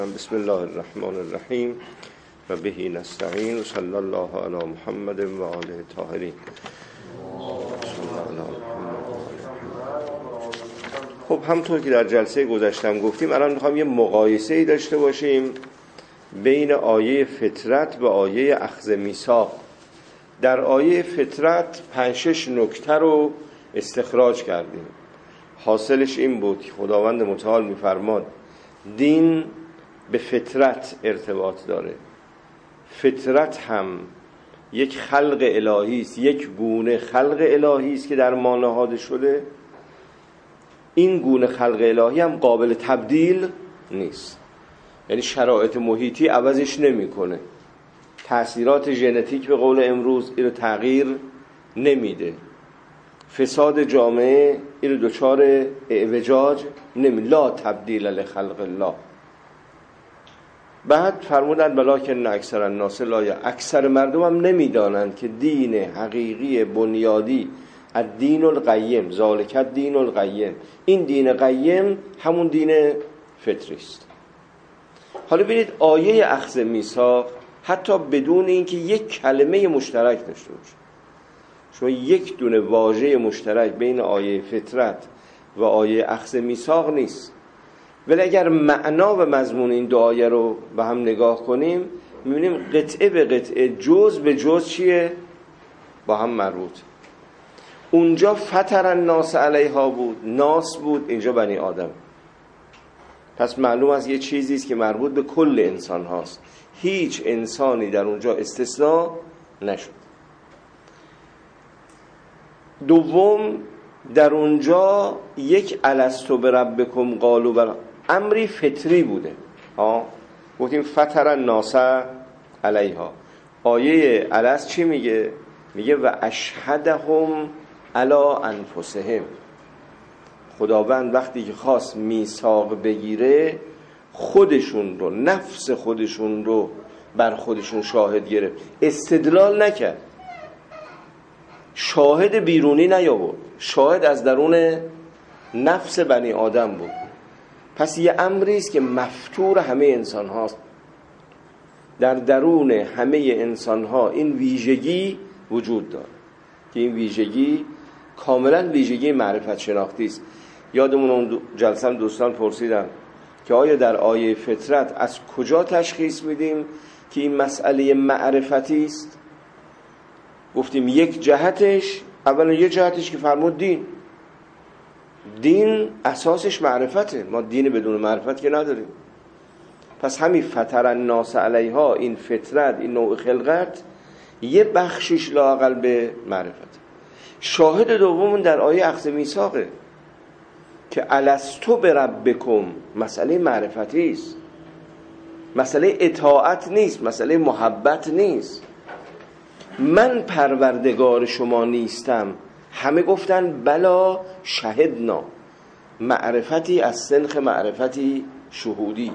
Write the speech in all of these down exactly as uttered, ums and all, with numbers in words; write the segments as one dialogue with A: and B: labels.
A: بسم الله الرحمن الرحیم و بهی نستعین و صلی الله علی محمد و آله الطاهرین. خب همطور که در جلسه گذشتم گفتیم، الان میخوام یه مقایسه ای داشته باشیم بین آیه فطرت و آیه اخذ میثاق. در آیه فطرت پنج شش نکته رو استخراج کردیم. حاصلش این بود که خداوند متعال میفرماد دین به فطرت ارتباط داره. فطرت هم یک خلق الهی است، یک گونه خلق الهی است که در ما نهاده شده. این گونه خلق الهی هم قابل تبدیل نیست، یعنی شرایط محیطی عوضش نمیکنه. تأثیرات ژنتیک به قول امروز این رو تغییر نمیده. فساد جامعه این رو دچار اعوجاج نمی لا تبدیل لخلق الله. بعد فرمودند ولکن اکثر الناس لا یعلمون، اکثر مردم هم نمیدانند که دین حقیقی بنیادی الدین القیم ذالک الدین القیم، این دین قیم همون دین فطری است. حالا ببینید آیه اخذ میثاق حتی بدون اینکه یک کلمه مشترک داشته باشه، شما یک دونه واژه مشترک بین آیه فطرت و آیه اخذ میثاق نیست، ولی اگر معنا و مضمون این دو آیه رو به هم نگاه کنیم می‌بینیم قطعه به قطعه، جز به جز چیه؟ با هم مربوط. اونجا فطر الناس علیها بود، ناس بود، اینجا بنی آدم. پس معلوم از یه چیزی است که مربوط به کل انسان هاست، هیچ انسانی در اونجا استثناء نشد. دوم، در اونجا یک الستو بربکم قالوا بلی، امری فطری بوده. ها گفتیم فطر الناس علیها. آیه الست چی میگه؟ میگه و اشهدهم علی انفسهم. خداوند وقتی که خواست میثاق بگیره خودشون رو، نفس خودشون رو بر خودشون شاهد گرفت، استدلال نکرد، شاهد بیرونی نیاورد، شاهد از درون نفس بنی آدم بود. پس یه امری است که مفتور همه انسان هاست. در درون همه انسان ها این ویژگی وجود داره که این ویژگی کاملا ویژگی معرفت شناختی است. یادمون اون جلسه هم دوستان پرسیدن که آیا در آیه فطرت از کجا تشخیص میدیم که این مسئله معرفتی است؟ گفتیم یک جهتش، اولا یک جهتش که فرمود دین دین اساسش معرفته، ما دین بدون معرفت که نداریم. پس همین فطر الناس علیها، این فطرت، این نوع خلقت یه بخشش لااقل به معرفت. شاهد دومون در آیه اخذ میثاقه که الستو بربکم، مسئله معرفتی است، مسئله اطاعت نیست، مسئله محبت نیست. من پروردگار شما نیستم؟ همه گفتن بلا شهدنا، معرفتی از سنخ معرفتی شهودی.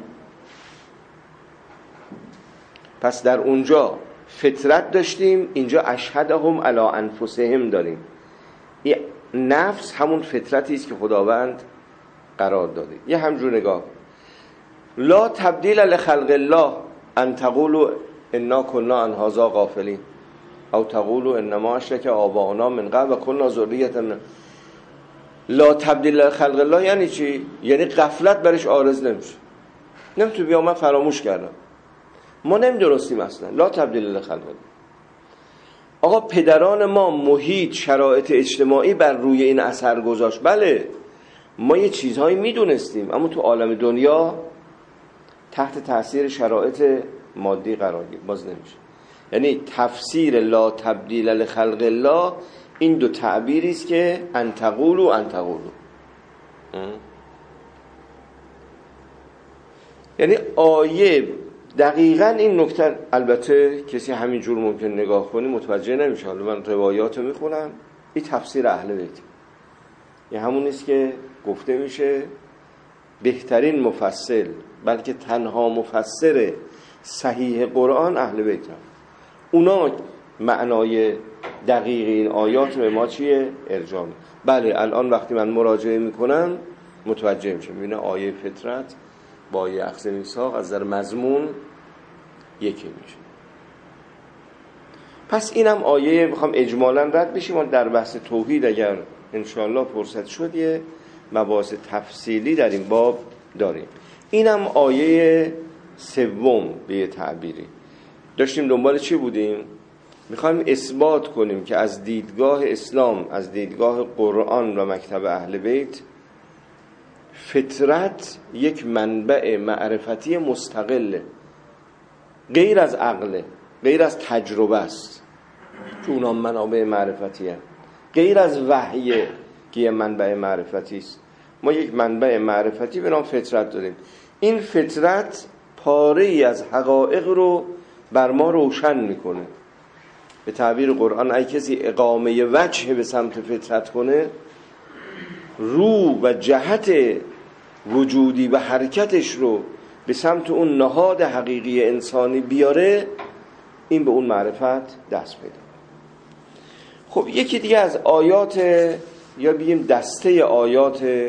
A: پس در اونجا فطرت داشتیم، اینجا اشهدهم علی انفسهم داریم. این نفس همون فطرتی است که خداوند قرار داده. یه همجور نگاه، لا تبدیل لخلق الله ان تقولوا انا كنا عن هذا غافلین او تقولوا انما اشرک آباؤنا من قبل و كنا ذریة من. لا تبدیل لخلق الله یعنی چی؟ یعنی غفلت برش عارض نمیشه، نمیتونه بیا من فراموش کردم، ما نمیدرستیم اصلا. لا تبدیل لخلق الله. آقا پدران ما، محیط، شرایط اجتماعی بر روی این اثر گذاشت. بله ما یه چیزهایی میدونستیم، اما تو عالم دنیا تحت تاثیر شرایط مادی قرار گرفت، باز نمیشه. یعنی تفسیر لا تبدیل لخلق الله این دو تعبیری است که ان تقولوا ان تقولوا، یعنی آیه دقیقاً این نکته. البته کسی همینجور ممکن نگاه کنی متوجه نمیشه. حالا من روایاتو میخونم، این تفسیر اهل بیت، یه همون است که گفته میشه بهترین مفسر، بلکه تنها مفسر صحیح قرآن اهل بیت هم. اونا معنای دقیق این آیات به ما چیه؟ ارجاع. بله الان وقتی من مراجعه میکنم متوجه میشم، میبینه آیه فطرت با یه اخذ میثاق از در مضمون یکی میشه. پس اینم آیه میخوام اجمالا رد بشیم و در بحث توحید اگر انشاءالله فرصت شد یه مباحث تفصیلی در این باب داریم. اینم آیه سوم به یه تعبیری. داشتیم دنبال چی بودیم؟ میخوایم اثبات کنیم که از دیدگاه اسلام، از دیدگاه قرآن و مکتب اهل بیت، فطرت یک منبع معرفتی مستقله، غیر از عقله، غیر از تجربه است که اونا منابع معرفتی هست، غیر از وحیه که یه منبع معرفتی است. ما یک منبع معرفتی به نام فطرت داریم. این فطرت پاره ای از حقایق رو بر ما روشن میکنه. به تعبیر قرآن اگه کسی اقامه وجه به سمت فطرت کنه، رو و جهت وجودی و حرکتش رو به سمت اون نهاد حقیقی انسانی بیاره، این به اون معرفت دست پیدا. خب یکی دیگه از آیات یا بگیم دسته آیات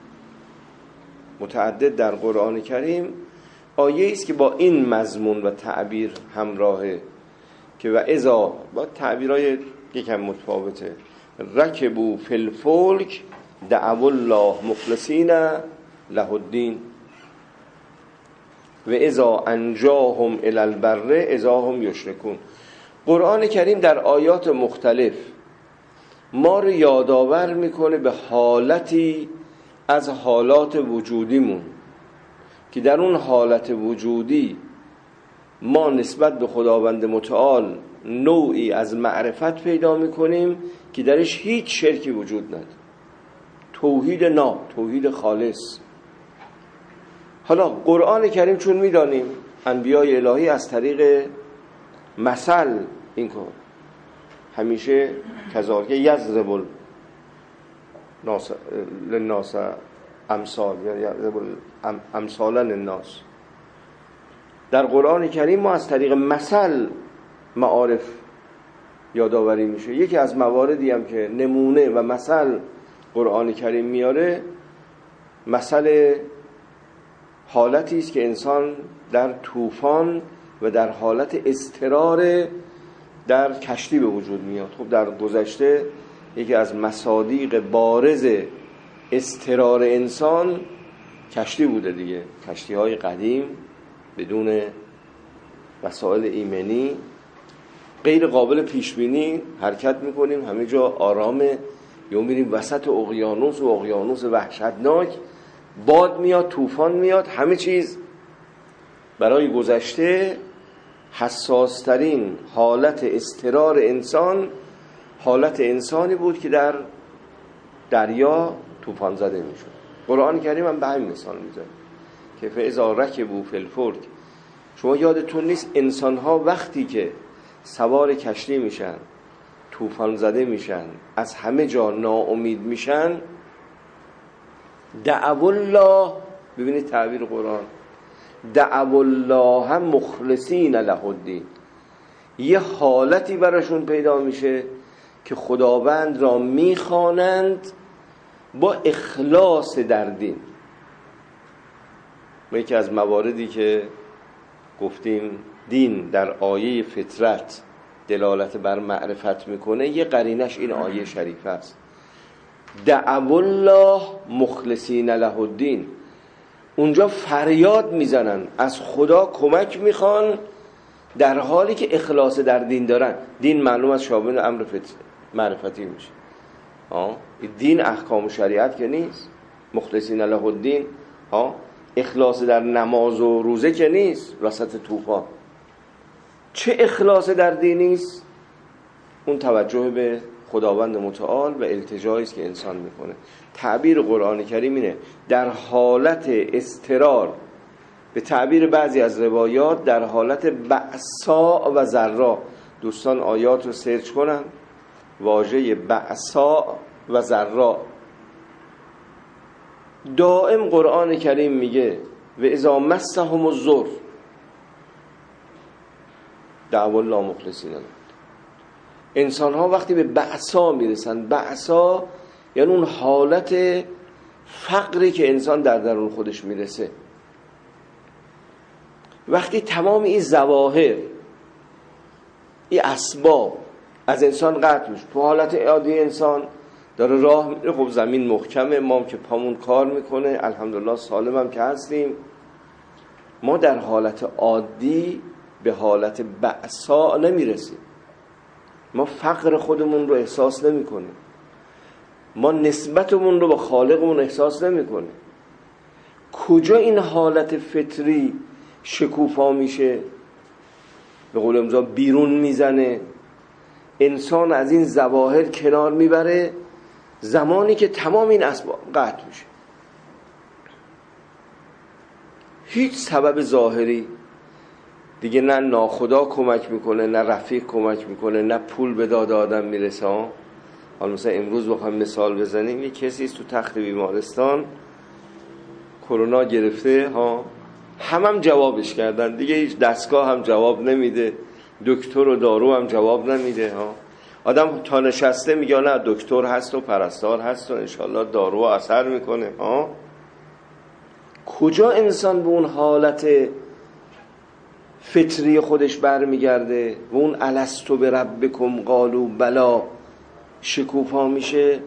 A: متعدد در قرآن کریم آیه است که با این مضمون و تعبیر همراهه که و اذا با تعبیرهای یکم متفاوته، رکبوا فی الفلک دعوا الله مخلصین له الدین و اذا انجاهم الی البر اذا هم یشرکون. قرآن کریم در آیات مختلف ما رو یادآور میکنه به حالتی از حالات وجودیمون که در اون حالت وجودی ما نسبت به خداوند متعال نوعی از معرفت پیدا میکنیم که درش هیچ شرکی وجود نداره، توحید نا، توحید خالص. حالا قرآن کریم چون میدانیم انبیای الهی از طریق مثل این کار همیشه کذالک یضرب للناس امثال یا یضرب امثالا للناس. در قرآن کریم ما از طریق مثل معارف یادآوری میشه. یکی از مواردی هم که نمونه و مثل قرآن کریم میاره، مثل حالتی است که انسان در طوفان و در حالت اضطرار در کشتی به وجود میاد. خب در گذشته یکی از مصادیق بارز اضطرار انسان کشتی بوده دیگه. کشتی های قدیم بدون وسایل ایمنی غیر قابل پیش بینی حرکت میکنیم، همه جا آرامه، یا میریم وسط اقیانوس و اقیانوس وحشتناک، باد میاد، طوفان میاد، همه چیز برای گذشته حساس ترین حالت اضطرار انسان حالت انسانی بود که در دریا طوفان زده میشد. قرآن کریم هم به همین مثال میزنه که فاذا رکبوا فی الفلک. شما یادتون نیست انسان ها وقتی که سوار کشتی میشن، طوفان زده میشن، از همه جا ناامید میشن، دعوا الله، ببینید تعبیر قرآن، دعوا الله مخلصین له الدین، یه حالتی براشون پیدا میشه که خداوند را میخوانند با اخلاص در دین. ما یکی از مواردی که گفتیم دین در آیه فطرت دلالت بر معرفت میکنه، یه قرینش این آیه شریفه است، دعوا الله مخلصین له الدین. اونجا فریاد میزنن، از خدا کمک میخوان در حالی که اخلاص در دین دارن. دین معلوم از شامل امر فطر معرفتی میشه. ها دین احکام و شریعت که نیست. مخلصین له الدین، ها اخلاص در نماز و روزه که نیست وسط طوفان. چه اخلاص در دین نیست؟ اون توجه به خداوند متعال و التجایی است که انسان میکنه. تعبیر قرآن کریم اینه، در حالت اضطرار، به تعبیر بعضی از روایات در حالت بأسا و ضرا. دوستان آیات رو سرچ کنن، واژه بأسا و ضرا دائم قرآن کریم میگه و اذا مسهم الضر دعوا الله مخلصین. انسان ها وقتی به بأسا میرسن، بأسا یعنی اون حالت فقری که انسان در درون خودش میرسه، وقتی تمام این ظواهر، این اسباب از انسان قطع میشه، تو حالت عادی انسان داره راه میره، خب زمین محکمه، ما که پامون کار میکنه الحمدلله سالم هم که هستیم. ما در حالت عادی به حالت بأسا نمیرسیم، ما فقر خودمون رو احساس نمی کنیم، ما نسبتمون رو با خالقمون احساس نمی کنیم. کجا این حالت فطری شکوفا میشه، به قول امضا بیرون میزنه، انسان از این ظواهر کنار میبره؟ زمانی که تمام این اسباب قطع میشه، هیچ سبب ظاهری دیگه، نه ناخدا کمک میکنه، نه رفیق کمک میکنه، نه پول به داد آدم میرسه. حالا مثلا امروز بخوایم مثال بزنیم، یه کسی است تو تخت بیمارستان، کرونا گرفته ها، هم هم جوابش کردن دیگه، هیچ دستگاه هم جواب نمیده، دکتر و دارو هم جواب نمیده ها. آدم تا نشسته میگه نه دکتر هست و پرستار هست و انشالله دارو اثر میکنه ها. کجا انسان به اون حالت فطری خودش برمیگرده و اون الستو به ربکم قالوا بلا شکوفا میشه؟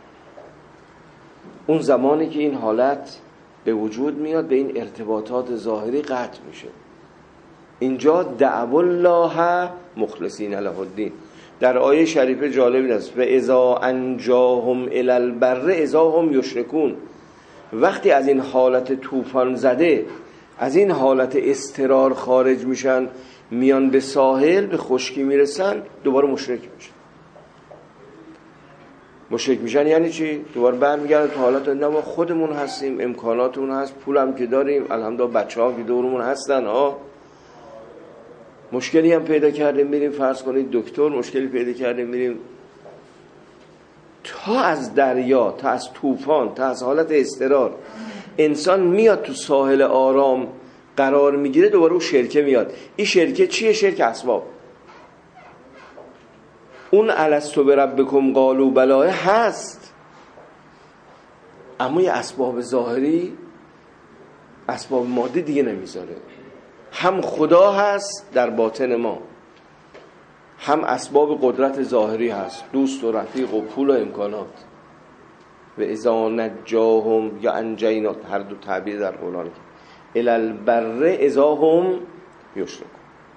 A: اون زمانی که این حالت به وجود میاد، به این ارتباطات ظاهری قطع میشه. اینجا دعوا الله مخلصین له الدین. در آیه شریفه جالب این است: و اذا انجاهم الی البر اذا هم یشرکون. وقتی از این حالت طوفان زده، از این حالت اضطرار خارج میشن، میان به ساحل، به خشکی میرسن، دوباره مشرک میشن. مشرک میشن یعنی چی؟ دوباره برمیگردن تو حالت نه ما خودمون هستیم، امکاناتمون هست، پولم که داریم، الحمدلله بچه‌ها که دورمون هستن ها، مشکلی هم پیدا کردیم میریم فرض کنید دکتر، مشکلی پیدا کردیم میریم. تا از دریا، تا از طوفان، تا از حالت اضطرار انسان میاد تو ساحل آرام قرار میگیره، دوباره اون شرکه میاد. این شرکه چیه؟ شرک اسباب. اون الستو بربکم قالوا بلا هست، اما یه اسباب ظاهری، اسباب مادی دیگه نمیذاره. هم خدا هست در باطن ما، هم اسباب قدرت ظاهری هست، دوست و رفیق و پول و امکانات. و اذا نجاهم یا انجینا، هر دو تعبیر در قرآن، الی البر اذا هم یشرکون.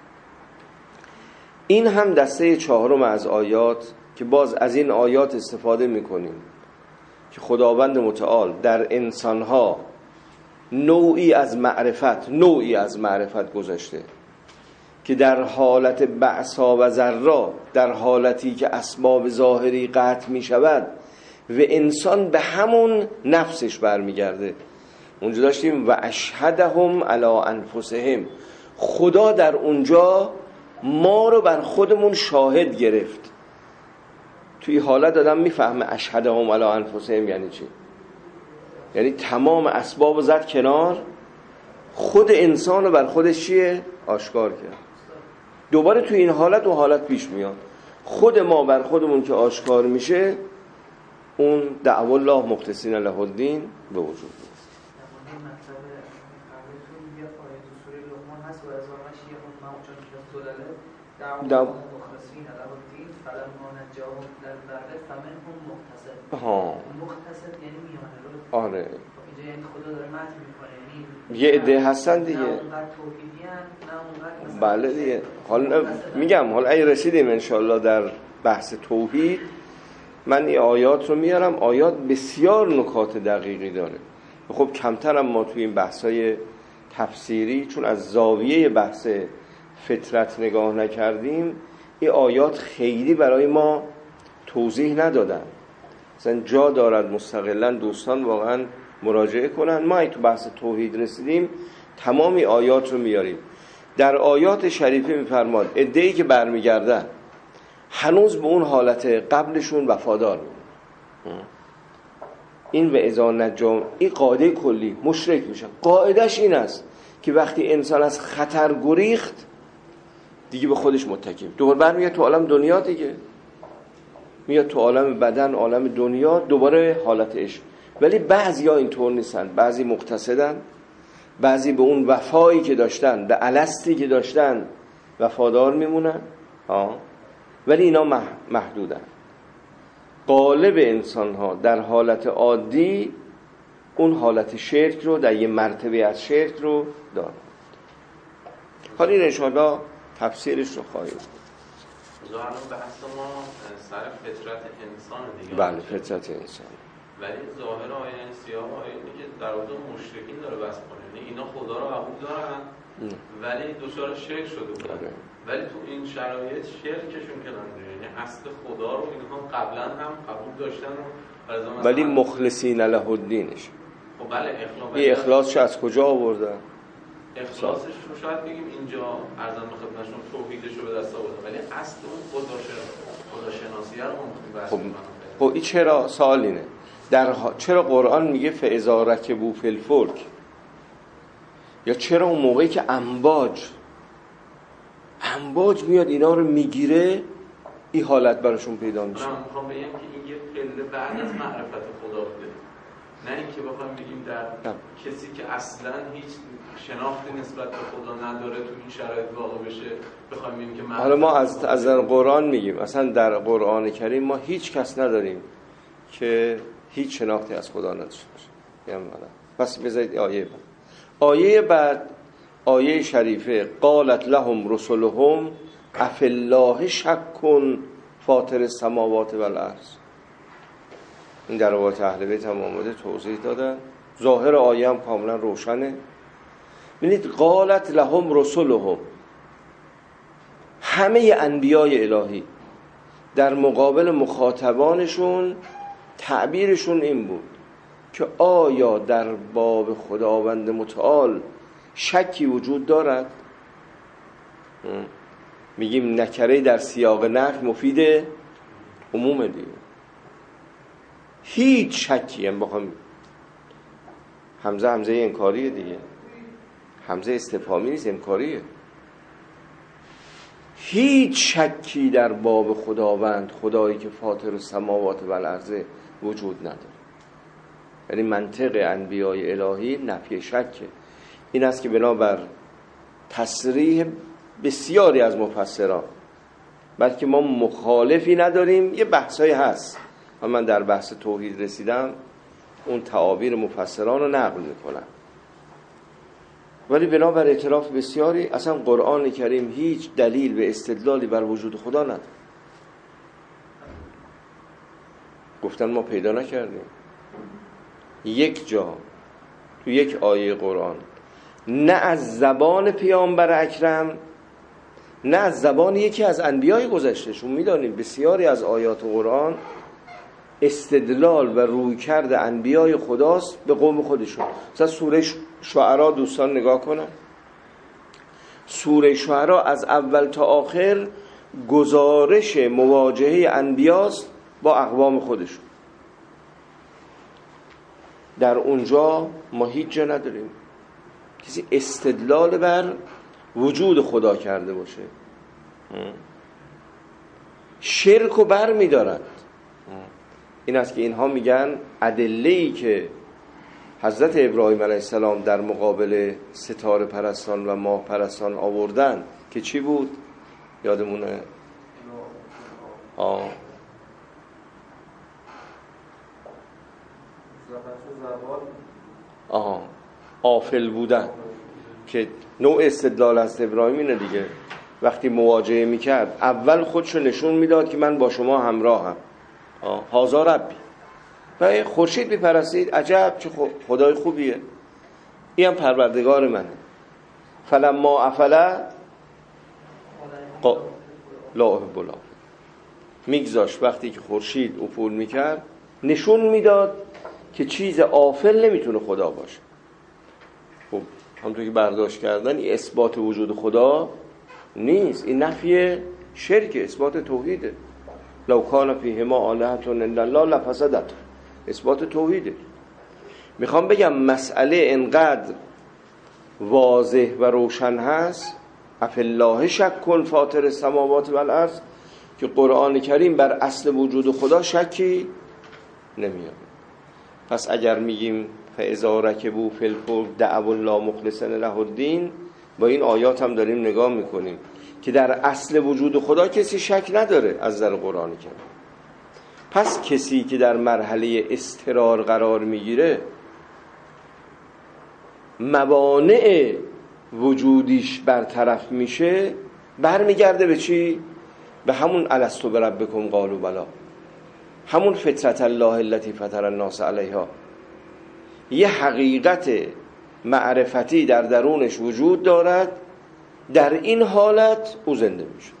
A: این هم دسته چهارم از آیات که باز از این آیات استفاده میکنیم که خداوند متعال در انسانها نوعی از معرفت نوعی از معرفت گذاشته که در حالت بعثا و ذرا، در حالتی که اسباب ظاهری قطع می شود و انسان به همون نفسش برمیگرده. اونجا داشتیم و اشهدهم علی انفسهم، خدا در اونجا ما رو بر خودمون شاهد گرفت. توی حالت آدم میفهمه اشهدهم علی انفسهم یعنی چی؟ یعنی تمام اسباب زد کنار، خود انسان رو بر خودش چیه؟ آشکار کرد. دوباره توی این حالت و حالت پیش میاد، خود ما بر خودمون که آشکار میشه، اون دعوا الله مخلصین له الدین به وجود میاد. ها
B: مختصر یعنی میانه رو.
A: آره
B: اینجا یعنی خدا داره متن میکنه،
A: یه عده هستن دیگه،
B: نه اونقدر توحیدی ان، نه اونقدر
A: بله دیگه. حالا میگم حالا اگه رسیدیم انشالله در بحث توحید، من این آیات رو میارم. آیات بسیار نکات دقیقی داره. خب کمترم ما توی این بحثای تفسیری، چون از زاویه بحث فطرت نگاه نکردیم، این آیات خیلی برای ما توضیح ندادن. مثلا جا دارد مستقلا دوستان واقعا مراجعه کنن. ما ای تو بحث توحید رسیدیم تمامی آیات رو میاریم. در آیات شریفه میفرماد عده‌ای که برمیگردن هنوز به اون حالت قبلشون وفادار میمونن. این و اذا نجام، این قاعده کلی، مشرک میشن. قاعدش این است که وقتی انسان از خطر گریخت دیگه به خودش متکی، دوباره برمیگرده تو عالم دنیا دیگه، میاد تو عالم بدن، عالم دنیا، دوباره حالت عشق. ولی بعضیا اینطور نیستن، بعضی مقتصدن، بعضی به اون وفایی که داشتن، به الستی که داشتن وفادار میمونن ها، ولی اینا محدودن. غالب انسان ها در حالت عادی اون حالت شرک رو، در یه مرتبه از شرک رو دارن. حالا این انشاءالله تفسیرش رو خواهیم.
C: ظاهرا بحث ما سر فطرت انسان دیگه.
A: بله فطرت انسان.
C: ولی ظاهر آیه این سیاه آیه اینه که در واقع مشرکین داره بحث کنه، یعنی اینا خدا رو قبول دارن ولی دچار شرک شده بودن، ولی تو این شرایط شرکشون که نداره، یعنی اصل خدا رو اینها قبلا هم قبول داشتن و
A: ولی مخلصین له الدینش.
C: خب بله اخلاص.
A: این اخلاصش از کجا آوردن؟
C: اخلاصش رو شاید بگیم اینجا ارزان به خدمتشون توحیدش رو به دست آوردن، ولی اصل اون خدا خداشناسی رو ما
A: خب خب این چرا سوال اینه، در ها... چرا قرآن میگه فاذا رکبوا فی الفلک، یا چرا اون موقعی که امواج امواج میاد اینا رو میگیره این حالت براشون پیدا میشه؟
C: من میخوام بگم که این یه پله بعد از معرفت خدا بوده، نه اینکه بخوایم بگیم در نه. کسی که اصلا هیچ شناختی نسبت به خدا نداره تو این شرایط واقع بشه بخوایم بگیم که
A: حالا ما از از قرآن میگیم، اصلا در قرآن کریم ما هیچ کس نداریم که هیچ شناختی از خدا نداشته باشه. پس بذارید آیه بعد. آیه بعد آیه شریفه قالت لهم رسلهم افی الله شک فاطر السماوات والارض. این در روایت اهل بیت هم آمده توضیح دادن، ظاهر آیه هم کاملا روشنه. ببینید قالت لهم رسلهم، همه انبیای الهی در مقابل مخاطبانشون تعبیرشون این بود که آیا در باب خداوند متعال شکی وجود دارد؟ میگیم نکره در سیاق نفی مفید عموم دیگه، هیچ شکی هم بخوام، همزه همزه انکاریه دیگه، همزه استفهامی نیست، انکاریه. هیچ شکی در باب خداوند، خدایی که فاطر السماوات و الارض وجود نداره. یعنی منطق انبیای الهی نفی شکه. این است که بنابر تصریح بسیاری از مفسران، بلکه ما مخالفی نداریم، یه بحثایی هست، من در بحث توحید رسیدم اون تعابیر مفسران رو نقل میکنم، ولی بنابر اعتراف بسیاری اصلا قرآن کریم هیچ دلیل به استدلالی بر وجود خدا نداره. گفتن ما پیدا نکردیم یک جا تو یک آیه قرآن، نه از زبان پیامبر اکرم نه از زبان یکی از انبیای گذشته. شما میدانید بسیاری از آیات قرآن استدلال و رویکرد انبیای خداست به قوم خودشون. مثلا سوره شعرا دوستان نگاه کنن، سوره شعرا از اول تا آخر گزارش مواجهه انبیاست با اقوام خودشون. در اونجا ما هیچ جا نداریم کسی استدلال بر وجود خدا کرده باشه. شرک رو بر می دارد. این است که اینها میگن ادله‌ای که حضرت ابراهیم علیه السلام در مقابل ستاره پرستان و ماه پرستان آوردن که چی بود؟ یادمونه؟ آه آه غافل بودن، که نوع استدلال از ابراهیم اینه دیگه. وقتی مواجهه میکرد اول خودشو نشون میداد که من با شما همراهم، هازا ربی، و خورشید میپرستید، عجب چه خدای خوبیه، این هم پروردگار منه. فلما افلا لا احب الآفلین، میگذاشت وقتی که خورشید افول میکرد نشون میداد که چیز آفل نمیتونه خدا باشه. خب همونطور که برداشت کردن این اثبات وجود خدا نیست، این نفی شرک، اثبات توحیده. لو کان فیهما آلهة الا الله لفسدت، اثبات توحیده. میخوام بگم مسئله انقدر واضح و روشن هست، افی الله شک فاطر السماوات والارض، که قرآن کریم بر اصل وجود خدا شکی نمیاد. پس اگر میگیم فاذا رکبوا فی الفلک دعوا الله مخلصین له الدین، با این آیات هم داریم نگاه میکنیم که در اصل وجود خدا کسی شک نداره از نظر قرآنی کرد. پس کسی که در مرحله اضطرار قرار میگیره موانع وجودیش برطرف میشه، برمیگرده به چی؟ به همون الستو بربکم قالوا بلی، همون فطرت الله التي فطر الناس علیها. یه حقیقت معرفتی در درونش وجود دارد، در این حالت او زنده میشه.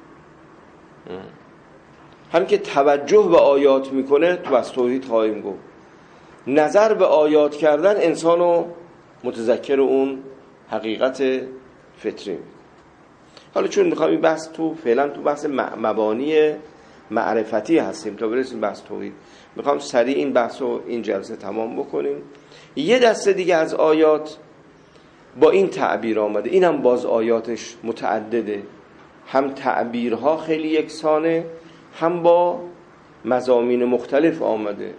A: هم که توجه به آیات میکنه، تو از توحید خواهیم گفت، نظر به آیات کردن انسانو متذکر اون حقیقت فطری میکنه. حالا چون میخوام این بحث تو فعلا تو بحث مبانی معرفتی هستیم تا برسیم بحث توحید، میخوام سریع این بحث رو این جلسه تمام بکنیم. یه دسته دیگه از آیات با این تعبیر آمده، این هم باز آیاتش متعدده، هم تعبیرها خیلی یکسانه، هم با مضامین مختلف آمده.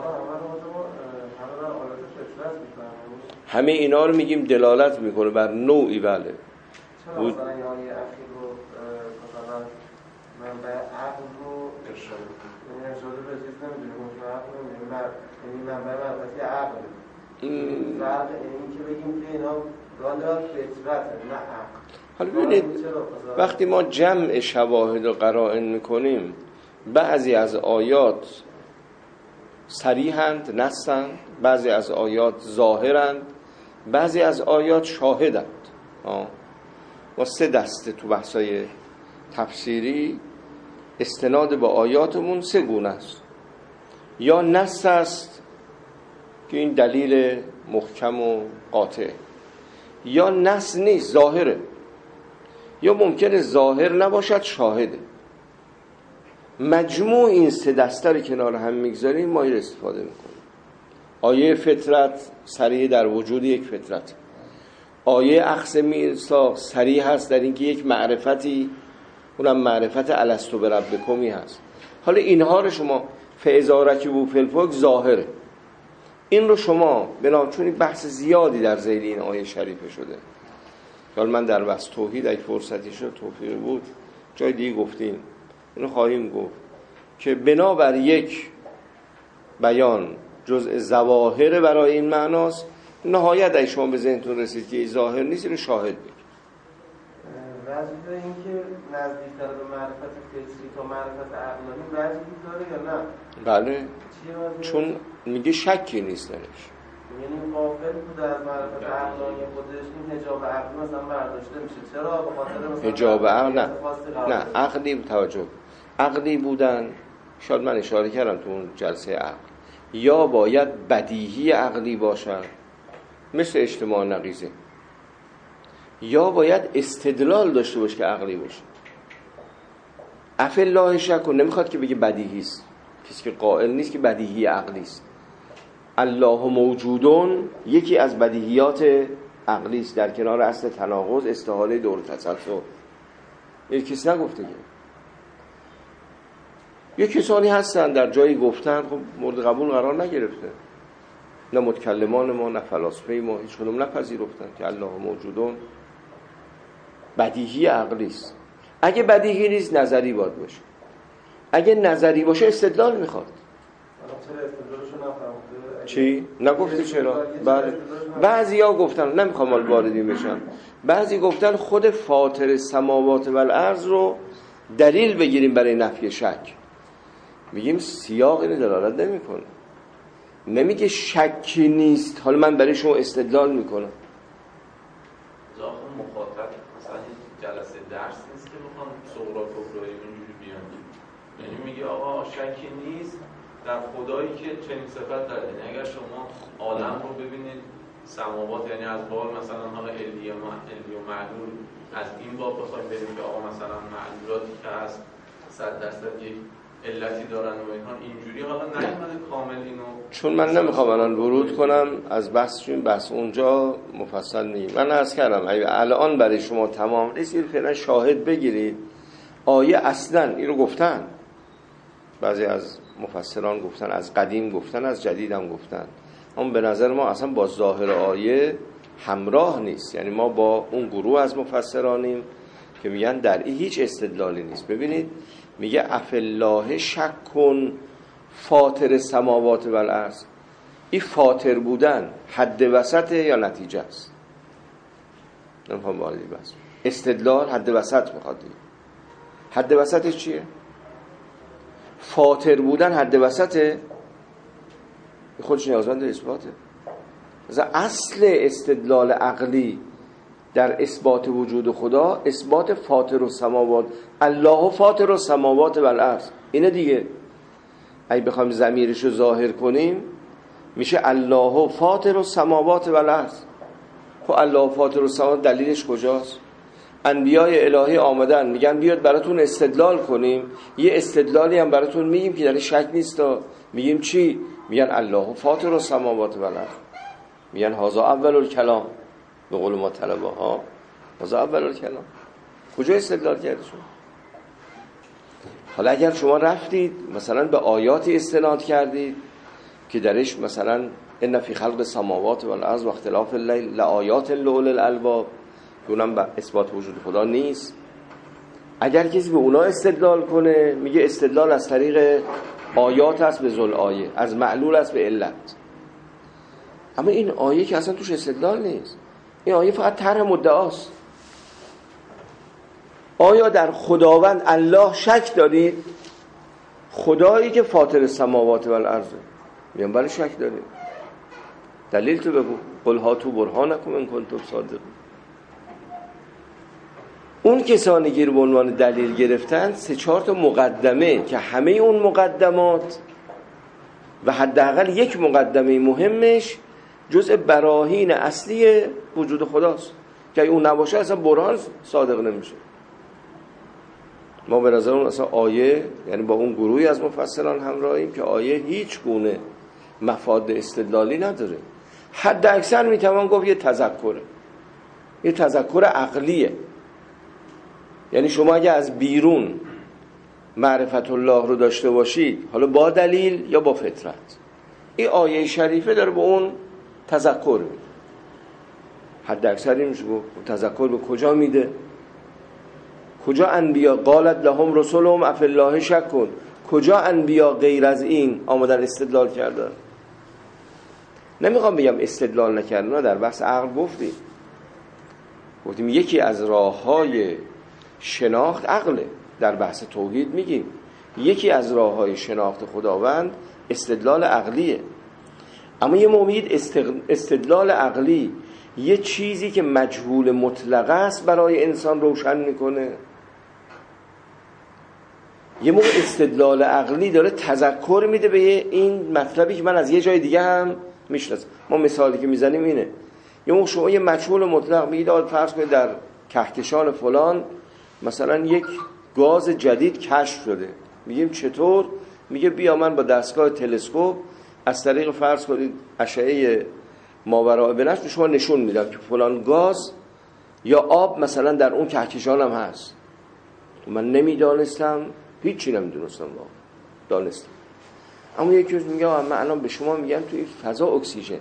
A: همه اینا رو میگیم دلالت میکنه بر نوعی. بله
D: چرا مثلا این آیه اخیر رو مثلا من به عقل رو ارشاد کنم، یعنی ارشاد به چیز نمیدونیم که عقل نمیدونیم، یعنی من به مربطی عقل این فرق این که بگیم که اینا راندرات فطرت نه عقل.
A: حالا ببینید وقتی ما جمع شواهد و قرائن میکنیم، بعضی از آیات صریحند نصند، بعضی از آیات ظاهرند، بعضی از آیات شاهدند. آه. ما سه دسته تو بحثای تفسیری استناد به آیاتمون سه گونه است. یا نص است که این دلیل محکم و قاطع، یا نص نیست ظاهره، یا ممکنه ظاهر نباشد شاهده. مجموع این سه دسته رو کنار هم میگذاریم ما این استفاده میکنیم. آیه فطرت صریح در وجود یک فطرت، آیه اخذ میثاق صریح هست در اینکه یک معرفتی، اونم معرفت الستو بربکمی هست. حالا اینها رو شما فاذا رکبوا فی الفلک ظاهره، این رو شما بنا چون بحث زیادی در ذیل این آیه شریفه شده، حالا من در بحث توحید اگه فرصتی شد توفیق بود جای دیگه گفتیم، اینو خواهیم گفت که بنابر یک بیان جزء ظواهر برای این معناست. نهایت اگه شما به ذهنتون رسید که این ظاهر نیست، اینو شاهد بگید.
D: وجود این که نزدیکتر به معرفت فطری تا معرفت عقلانی وجود داره یا نه؟
A: بله، چون میگه شکی نیست درش.
D: یعنی غافل بوده از معرفت عقلانی خودش، این حجاب عقلی مثلا برداشته میشه. چرا؟ به خاطر مثلا
A: حجاب عقل نه نه عقلی توجه عقلی بودن. شاید من اشاره کردم تو اون جلسه عقل، یا باید بدیهی عقلی باشن مثل اجتماع نقیضه، یا باید استدلال داشته باشه که عقلی باشه. افل الله شک و نمیخواد که بگه بدیهی است، کسی که قائل نیست که بدیهی عقلی است. الله موجودون یکی از بدیهیات عقلی است، در کنار اصل تناقض استحاله دور تسلسل. این کسی نگفته که یه کسانی هستن در جایی گفتن خب مورد قبول قرار نگرفته، نه متکلمان ما نه فلاسفه ما هیچ کدوم نپذیرفتن که الله موجودون بدیهی عقلی است. اگه بدیهی نیست نظری باید باشه، اگه نظری باشه استدلال میخواد. چی؟ نگفتی چرا؟ بله بعضیا گفتن، نمیخوام مال واردی بشم، بعضی گفتن خود فاطر السماوات و الارض رو دلیل بگیریم برای نفی شک. میگیم سیاق اینو دلالت نمیکنه، نمیگه شکی نیست، حالا من برای شما استدلال میکنم.
C: ظاهر مخاطب مثلا جلسه درس نیست که بخوام صغرا کبرایی اونجوری بیان، یعنی میگه آقا شکی نیست در خدایی که چنین صفت داره. یعنی اگر شما عالم رو ببینید سماوات، یعنی از باب مثلا حالا علی و معلول از این باب بخوایم بریم که آقا مثلا معلولاتی که هست صد درصد یک علتی دارن و اینها اینجوری، حالا نمی‌دونه کامل اینو، چون
A: من نمیخوام الان ورود کنم از بحث، چون بحث اونجا مفصل نیست. من عرض کردم الان برای شما تمام نیست، این فعلا شاهد بگیرید. آیه اصلا این رو گفتن، بعضی از مفسران گفتن، از قدیم گفتن، از جدید هم گفتن، اما به نظر ما اصلا با ظاهر آیه همراه نیست. یعنی ما با اون گروه از مفسرانیم که میگن در این هیچ استدلالی نیست. ببینید میگه افالله شک کن فاطر السماوات و الارض. این فاطر بودن حد وسط یا نتیجه است؟ نمیخوام واردی بس. استدلال حد وسط میخواد. حد وسطش چیه؟ فاطر بودن حد وسطه؟ خودش نیازمند اثباته. مثلا اصل استدلال عقلی در اثبات وجود خدا اثبات فاطر السماوات، الله فاطر السماوات و الارض. اینه دیگه. اگه بخوایم ضمیرش رو ظاهر کنیم میشه الله فاطر السماوات و الارض. خب الله فاطر السماوات دلیلش کجاست؟ انبیای الهی آمدن میگن بیاد براتون استدلال کنیم، یه استدلالی هم براتون میگیم که در شک نیست. میگیم چی؟ میگن الله فاطر السماوات و الارض. میگن هذا اول الکلام، به قول ما طلبه ها هذا اول الکلام. کجا استدلال کرده شما؟ حالا اگر شما رفتید مثلا به آیاتی استناد کردید که درش مثلا ان فی خلق السماوات و الارض و اختلاف الليل لآیات لأولی الالباب، که اونم به اثبات وجود خدا نیست، اگر کسی به اونا استدلال کنه میگه استدلال از طریق آیات است به ذل آیه، از معلول است به علت. اما این آیه که اصلا توش استدلال نیست، این آیه فقط طرح مدعاست. آیا در خداوند الله شک دارید؟ خدایی که فاطر السماوات و الارض. میگم بله شک دارید. دلیل تو بگو. قل هاتوا برهانکم ان کنتم صادقین. اون کسانی که به عنوان دلیل گرفتن سه چهار تا مقدمه که همه اون مقدمات و حداقل یک مقدمه مهمش جزء براهین اصلی وجود خداست که اون نباشه اصلا برهان صادق نمیشه. ما به نظر اون اصلا آیه، یعنی با اون گروهی از مفسران همراهیم که آیه هیچ گونه مفاد استدلالی نداره. حد اکثر میتوان گفت یه تذکره، یه تذکر عقلیه. یعنی شما اگه از بیرون معرفت الله رو داشته باشید، حالا با دلیل یا با فطرت، این آیه شریفه داره به اون تذکر میده. حد اکثر این میشه گفت تذکر به کجا میده؟ کجا انبیا قالت لهم رسولهم افالله شک کن، کجا انبیا غیر از این آمدن استدلال کردن؟ نمیخوام بگم استدلال نکردن، نه، در بحث عقل گفتیم گفتیم یکی از راههای شناخت عقله. در بحث توحید میگیم یکی از راههای شناخت خداوند استدلال عقلیه. اما یه موقع استدلال عقلی یه چیزی که مجهول مطلق است برای انسان روشن میکنه. یه موقع استدلال عقلی داره تذکر میده به این مطلبی که من از یه جای دیگه هم میشناسم. ما مثالی که میزنیم اینه، یه موقع شما یه مجهول مطلق میگید فرض کنید در کهکشان فلان مثلا یک گاز جدید کشف شده. میگیم چطور؟ میگه بیا من با دستگاه تلسکوپ از طریق فرض کنید اشعه ماورای بنفش شما نشون میدم که فلان گاز یا آب مثلا در اون کهکشان هم هست. من نمیدانستم، هیچی نمیدونستم واقعا، دانستم. اما یکی میگه من الان به شما میگم توی فضا اکسیژن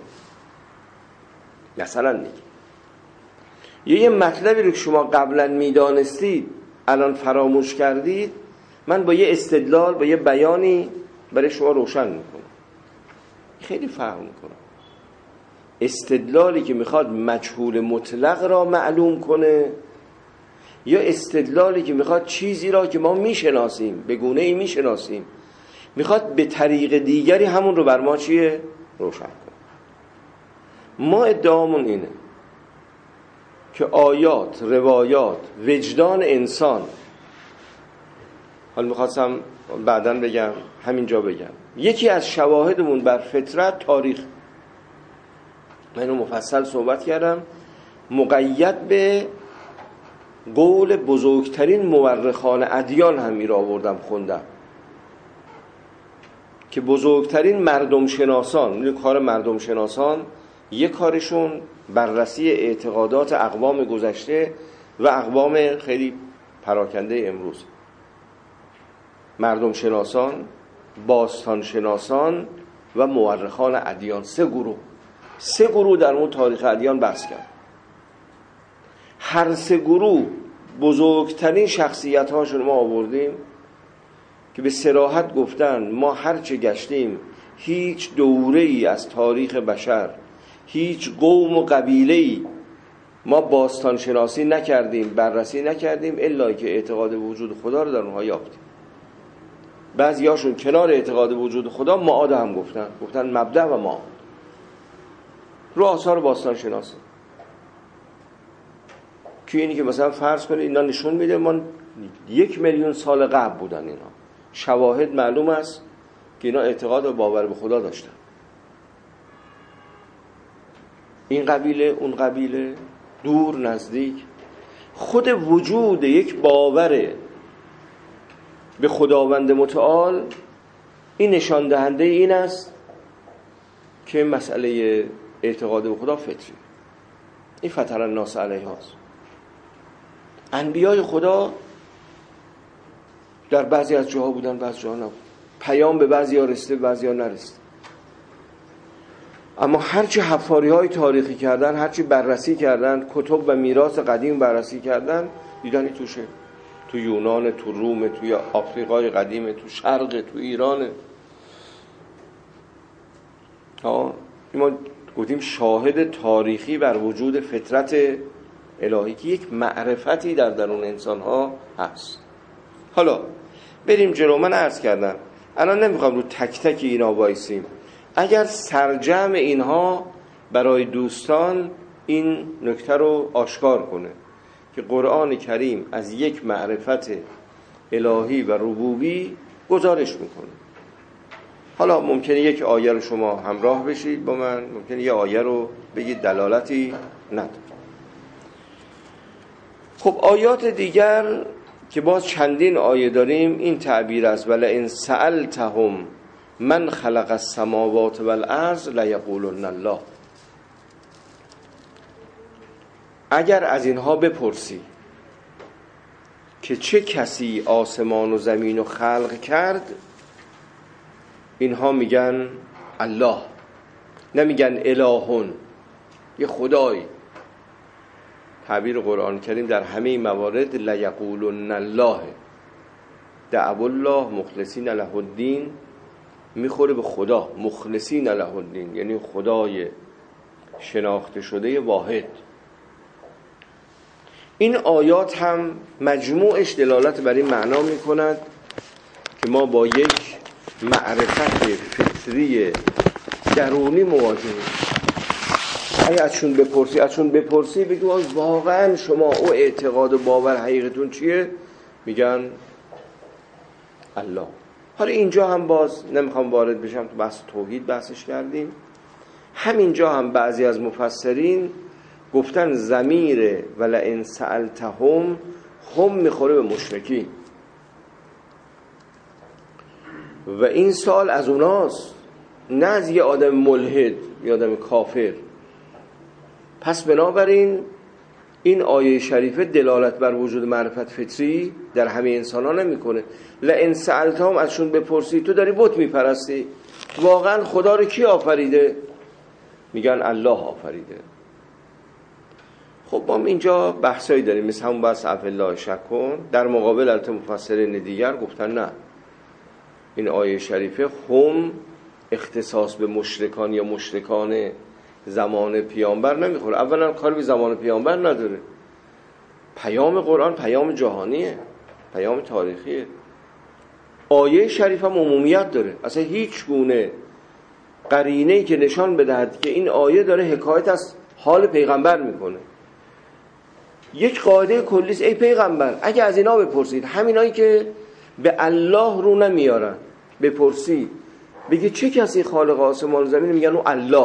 A: مثلا میگه یه مطلبی رو که شما قبلا میدانستید الان فراموش کردید، من با یه استدلال با یه بیانی برای شما روشن میکنم. خیلی فرق میکنه. استدلالی که میخواد مجهول مطلق را معلوم کنه یا استدلالی که میخواد چیزی را که ما میشناسیم به گونه ای میشناسیم میخواد به طریق دیگری همون رو بر ما چیه؟ روشن کنه. ما ادعامون اینه که آیات، روایات، وجدان انسان، حالا میخواستم بعداً بگم همینجا بگم، یکی از شواهدمون بر فطرت تاریخ، من اینو مفصل صحبت کردم، مقید به قول بزرگترین مورخان ادیان هم می را آوردم خوندم که بزرگترین مردم شناسان، این کار مردم شناسان یک کارشون بررسی اعتقادات اقوام گذشته و اقوام خیلی پراکنده امروز. مردم شناسان، باستان شناسان و مورخان ادیان. سه گروه سه گروه در اون تاریخ ادیان بحث کرد. هر سه گروه بزرگترین شخصیت هاشون ما آوردیم که به صراحت گفتن ما هرچه گشتیم هیچ دوره ای از تاریخ بشر، هیچ قوم و قبیله ای ما باستان شناسی نکردیم، بررسی نکردیم الا که اعتقاد وجود خدا رو در اونها یافتیم. بعضی هاشون کنار اعتقاد وجود خدا معاد هم گفتن، گفتن مبدأ و معاد رو آثار باستان شناسی. که اینی که مثلا فرض کنید اینا نشون میده ما یک میلیون سال قبل بودن، اینا شواهد معلوم است که اینا اعتقاد و باور به خدا داشتن. این قبیله اون قبیله، دور نزدیک، خود وجود یک باور به خداوند متعال این نشان دهنده این است که مسئله اعتقاد به خدا فطری. این فطر الناس علیها است. انبیای خدا در بعضی از جاها بودن، بعضی جاها نبود. پیام به بعضی ها رسیده، بعضی ها نرسیده. اما هرچی حفاری های تاریخی کردن، هرچی بررسی کردن، کتب و میراث قدیم بررسی کردن، دیدن این توشه. تو یونان، تو روم، توی آفریقای قدیم، تو شرق، تو ایران. ها ما گفتیم شاهد تاریخی بر وجود فطرت الهی که یک معرفتی در درون انسان ها هست. حالا بریم جلو. من عرض کردم الان نمیخوام رو تک تک اینا وایسیم. اگر سرجم اینها برای دوستان این نکته رو آشکار کنه که قرآن کریم از یک معرفت الهی و ربوبی گزارش میکنه. حالا ممکنه یک آیه رو شما همراه بشید با من، ممکنه یک آیه رو بگید دلالتی نداره. خب آیات دیگر که باز چندین آیه داریم این تعبیر است: ولئن سألتهم من خلق السماوات والارض لیقولن الله. اگر از اینها بپرسی که چه کسی آسمان و زمین رو خلق کرد، اینها میگن الله، نمیگن الهون، یه خدایی. تعبیر قرآن کریم در همه موارد لیقولن الله، دعوا الله مخلصین له الدین، میخوره به خدا، مخلصین له الدین یعنی خدای شناخته شده واحد. این آیات هم مجموعش دلالت بر این معنا میکند که ما با یک معرفت فطری درونی مواجهیم. اگه ازشون بپرسی ازشون بپرسی بگی واقعا شما او اعتقاد و باور حقیقتون چیه؟ میگن الله. حالا اینجا هم باز نمیخوام وارد بشم، تو بحث توحید بحثش کردیم. همینجا هم بعضی از مفسرین گفتن ضمیر ولئن سألتهم هم میخوره به مشرکین و این سوال از اوناست، نه از یه آدم ملحد یه آدم کافر. پس بنابراین این آیه شریفه دلالت بر وجود معرفت فطری در همه انسان ها نمی کنه. لئن سألتهم ازشون بپرسی تو داری بت میپرستی، واقعا خدا رو کی آفریده؟ میگن الله آفریده. خب ما اینجا بحثایی داریم مثل همون بحث افالله شک کن. در مقابل البته مفسرین دیگر گفتن نه، این آیه شریفه هم اختصاص به مشرکان یا مشرکان زمان پیامبر نمیخوره. اولا کار به زمان پیامبر نداره. پیام قرآن پیام جهانیه، پیام تاریخیه. آیه شریف هم عمومیت داره، اصلا هیچ گونه قرینه‌ای که نشان بدهد که این آیه داره حکایت از حال پیغمبر میکنه. یک قاعده کلیست: ای پیغمبر اگه از اینا بپرسید، همینایی که به الله رو نمیارن، بپرسی بگی چه کسی خالق آسمان و زمین، میگن او الله.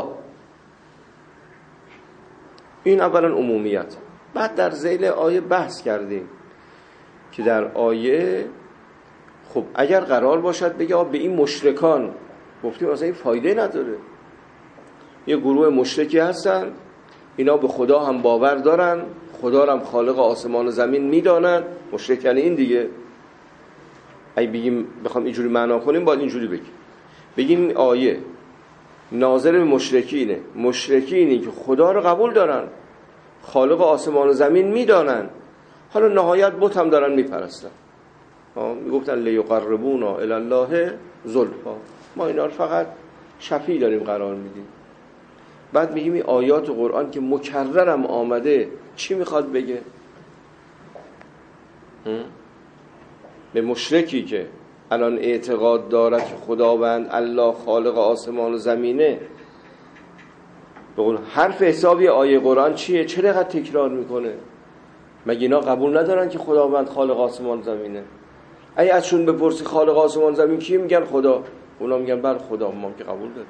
A: این اولا عمومیت. بعد در ذیل آیه بحث کردیم که در آیه خب اگر قرار باشد بگه به این مشرکان، گفتیم اصلا این فایده نداره. یه گروه مشرکی هستن، اینا به خدا هم باور دارن، خدا هم خالق آسمان و زمین میدانن. مشرک یعنی این دیگه. اگه بگیم بخوام اینجوری معنا کنیم باید اینجوری بگیم. بگیم آیه ناظر به مشرکینه، مشرکینی که خدا رو قبول دارن، خالق آسمان و زمین میدانن، حالا نهایت بت هم دارن میپرستن. میگفتن لیقربونا الی الله زلفا، ما اینا رو فقط شفیع داریم قرار میدیم. بعد میگیم این آیات قرآن که مکررم آمده چی میخواد بگه؟ به مشرکی که الان اعتقاد دارد که خداوند الله خالق آسمان و زمینه، بقول حرف حسابی آیه قرآن چیه؟ چرا اینقدر تکرار میکنه؟ مگه اینا قبول ندارن که خداوند خالق آسمان و زمینه؟ اگه ازشون بپرسی خالق آسمان و زمین کیه؟ میگن خدا. اونا میگن بله خدا، ما که قبول داریم.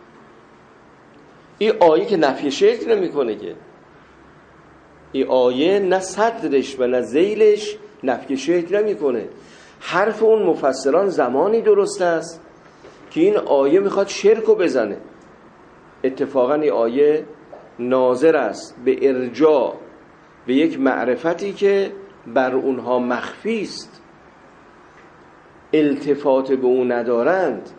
A: این آیه که نفی شرک نمیکنه که، این آیه نه صدرش و نه ذیلش نفی شرک نمیکنه. حرف اون مفسران زمانی درست است که این آیه میخواد شرک رو بزنه. اتفاقا این آیه ناظر است به ارجاع به یک معرفتی که بر اونها مخفی است، التفات به اون ندارند،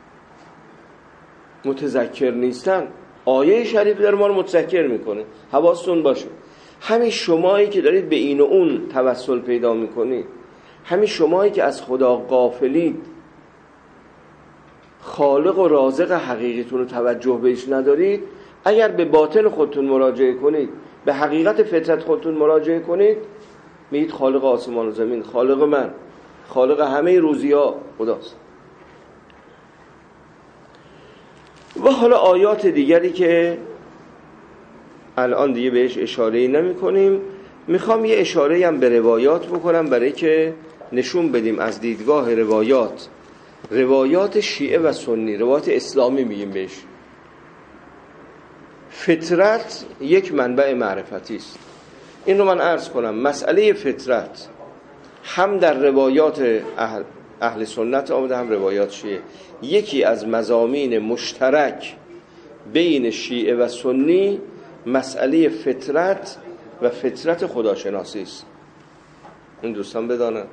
A: متذکر نیستن. آیه شریف در ما رو متذکر میکنه. حواستون باشه. همین شمایی که دارید به این و اون توسل پیدا میکنید، همین شمایی که از خدا غافلید، خالق و رازق حقیقیتون رو توجه بهش ندارید، اگر به باطن خودتون مراجعه کنید، به حقیقت فطرت خودتون مراجعه کنید، میگید خالق آسمان و زمین، خالق من، خالق همه روزی ها خداست. و حالا آیات دیگری که الان دیگه بهش اشاره‌ای نمی کنیم، میخوام یه اشاره‌ای هم به روایات بکنم برای که نشون بدیم از دیدگاه روایات، روایات شیعه و سنی، روایات اسلامی میگیم بهش، فطرت یک منبع معرفتی است. این رو من عرض کنم. مسئله فطرت هم در روایات اهل, اهل سنت آمده، هم روایات شیعه. یکی از مضامین مشترک بین شیعه و سنی مسئله فطرت و فطرت خداشناسی است. این دوستان بدانند.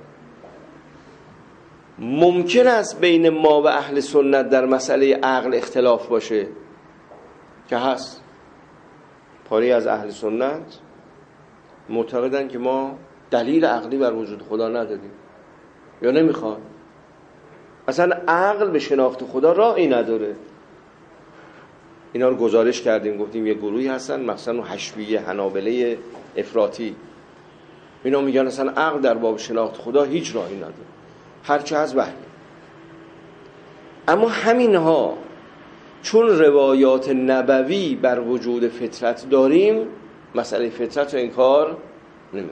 A: ممکن است بین ما و اهل سنت در مسئله عقل اختلاف باشه، که هست. پاری از اهل سنت معتقدن که ما دلیل عقلی بر وجود خدا نداریم یا نمیخوان، اصلا عقل به شناخت خدا راهی نداره. اینا رو گزارش کردیم، گفتیم یه گروهی هستن مثلا حشویه، حنابلة، افراطی، اینا میگن اصلا عقل در باب شناخت خدا هیچ راهی نداره، هرچه از وحی. اما همینها چون روایات نبوی بر وجود فطرت داریم، مسئله فطرت رو انکار نمی‌کنیم.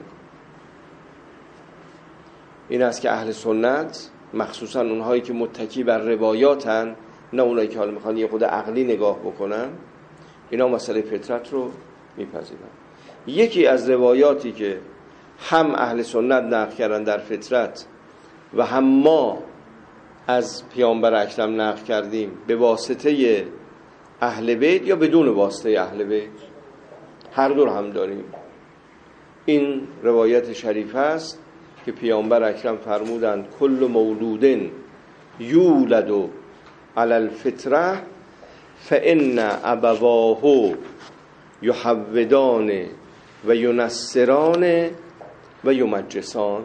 A: این است که اهل سنت، مخصوصا اونهایی که متکی بر روایاتن، نه اونایی که حالا میخوان یه خود عقلی نگاه بکنن، اینا مسئله فطرت رو میپذیرن. یکی از روایاتی که هم اهل سنت نقل کردن در فطرت و هم ما از پیامبر اکرم نقل کردیم به واسطه اهل بیت یا بدون واسطه اهل بیت، هر دور هم داریم. این روایت شریف است که پیامبر اکرم فرمودند کل مولود یولد علی الفطره فان ابواه یحودان و ینصران و یمجسان.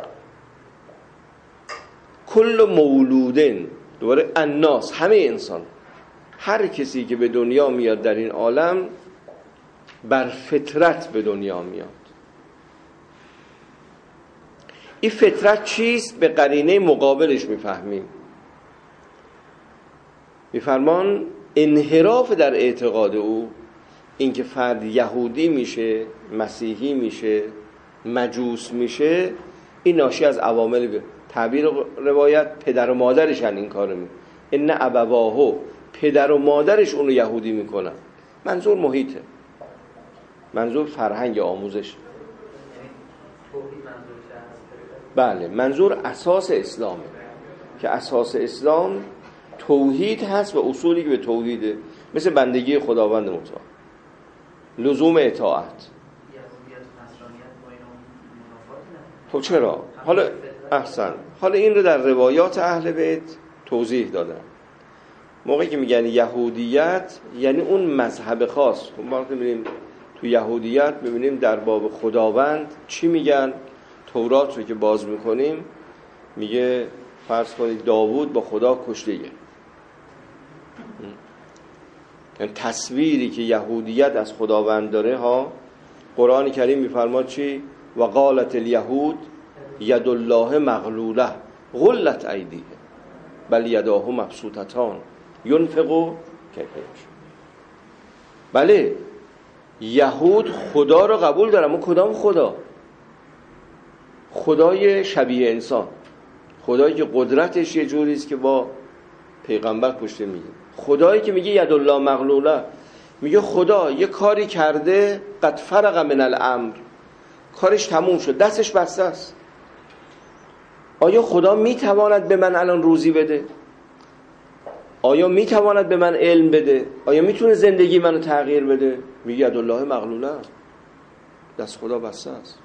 A: کل مولودن، دوباره الناس، همه انسان، هر کسی که به دنیا میاد در این عالم بر فطرت به دنیا میاد. این فطرت چیست؟ به قرینه مقابلش میفهمیم. میفرمان انحراف در اعتقاد او، اینکه فرد یهودی میشه، مسیحی میشه، مجوس میشه، این ناشی از عوامل به تعبیر روایت پدر و مادرش هن این کارو میکنن. ان ابواه، پدر و مادرش اونو یهودی میکنن. منظور محیطه، منظور فرهنگ آموزش. بله، منظور اساس اسلامه که اساس اسلام توحید هست و اصولی که به توحیده، مثل بندگی خداوند متعال، لزوم اطاعت. خب چرا؟ حالا احسن، حالا این رو در روایات اهل بیت توضیح دادن. موقعی که میگن یهودیت یعنی اون مذهب خاص. ما وقتی میریم تو یهودیت میبینیم در باب خداوند چی میگن. تورات رو که باز میکنیم میگه فرض کنید داوود با خدا کشته. یعنی تصویری که یهودیت از خداوند داره ها، قرآن کریم میفرماد چی؟ و قالت الیهود ید الله مغلوله غلت ایدیه بل یداه مبسوطتان ینفقوا کیف یشاء. بله یهود خدا رو قبول دارن. اما کدام خدا؟ خدای شبیه انسان، خدایی که قدرتش یه جوری است که با پیغمبر پشت میگه. خدایی که میگه ید الله مغلوله، میگه خدا یه کاری کرده قد فرق من الامر، کارش تموم شد، دستش بسته است. آیا خدا میتواند به من الان روزی بده؟ آیا میتواند به من علم بده؟ آیا میتونه زندگی منو تغییر بده؟ میگه ید الله مغلوله، دست خدا بسته است.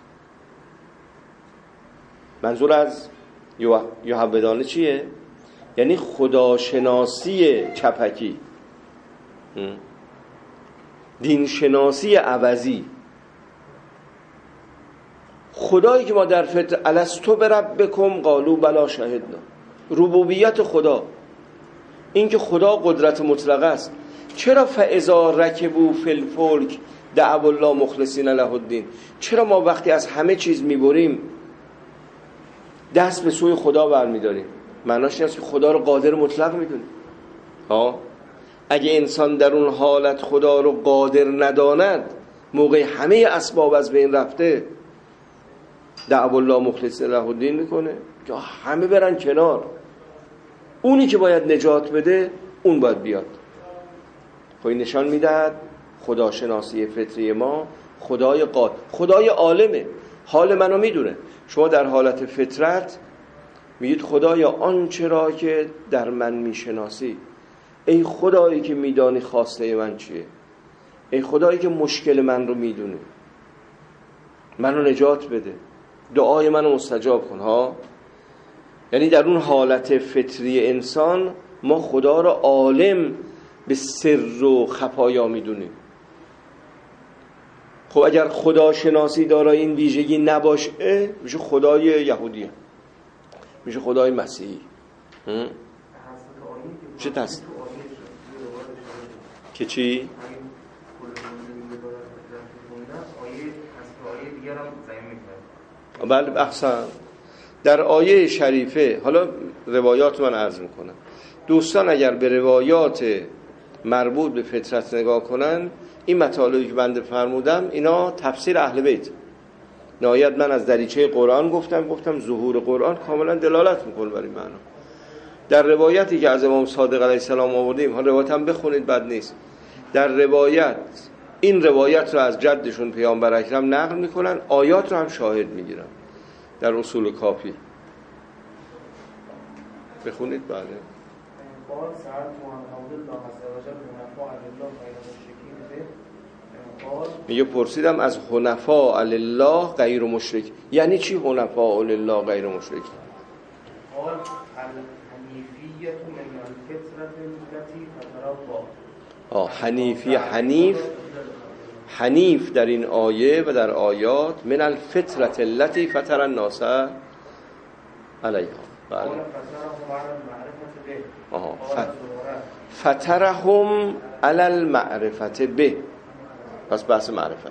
A: منظور از یوحبدانه چیه؟ یعنی خداشناسی چپکی، دینشناسی عوضی. خدایی که ما در فطر الستو بربکم قالوا بلا شهدنا، ربوبیت خدا، این که خدا قدرت مطلقه است. چرا فاذا رکبوا فی الفلک دعوا الله مخلصین له الدین؟ چرا ما وقتی از همه چیز میبریم دست به سوی خدا برمیداریم؟ معناش این است که خدا رو قادر مطلق میدونیم. ها اگه انسان در اون حالت خدا رو قادر نداند، موقع همه اسباب از بین رفته، دعوا الله مخلصین له الدین میکنه که همه برن کنار. اونی که باید نجات بده اون باید بیاد. خب این نشان میدهد خداشناسی فطری ما خدای قادر، خدای عالمه، حال منو میدونه. شما در حالت فطرت میگید خدایا آنچه را که در من میشناسی، ای خدایی که میدانی خواسته من چیه، ای خدایی که مشکل من رو میدونی، منو نجات بده، دعای منو مستجاب کن. ها یعنی در اون حالت فطری انسان ما خدا را عالم به سر و خفایا میدونیم. خب اگر خداشناسی دارای این ویژگی نباشه میشه خدای یهودی، میشه خدای مسیحی. چه تصدیق که چی؟ بله احسن. در آیه شریفه، حالا روایات من عرض میکنم، دوستان اگر به روایات مربوط به فطرت نگاه کنن، این مطالبی که بنده فرمودم اینا تفسیر اهل بیت. نهایت من از دریچه قرآن گفتم گفتم ظهور قرآن کاملا دلالت میکنه بر این معنا. در روایتی که از امام صادق علیه السلام آوردیم، حالا روایت هم بخونید بد نیست، در روایت این روایت رو از جدشون پیامبر اکرم نقل میکنن، آیات رو هم شاهد میگیرن در اصول کافی. بخونید. بله میگه پرسیدم از حنفاء لله غیر مشرک. یعنی چی حنفاء لله غیر مشرک؟
D: قال الحنیفیه من الفطرة التي فترضى.
A: آه حنیفی، حنیف حنیف در این آیه و در آیات من الفطرة التي فطر الناس علیها. بله آها فطرهم علی المعرفة به، پس بحث معرفت.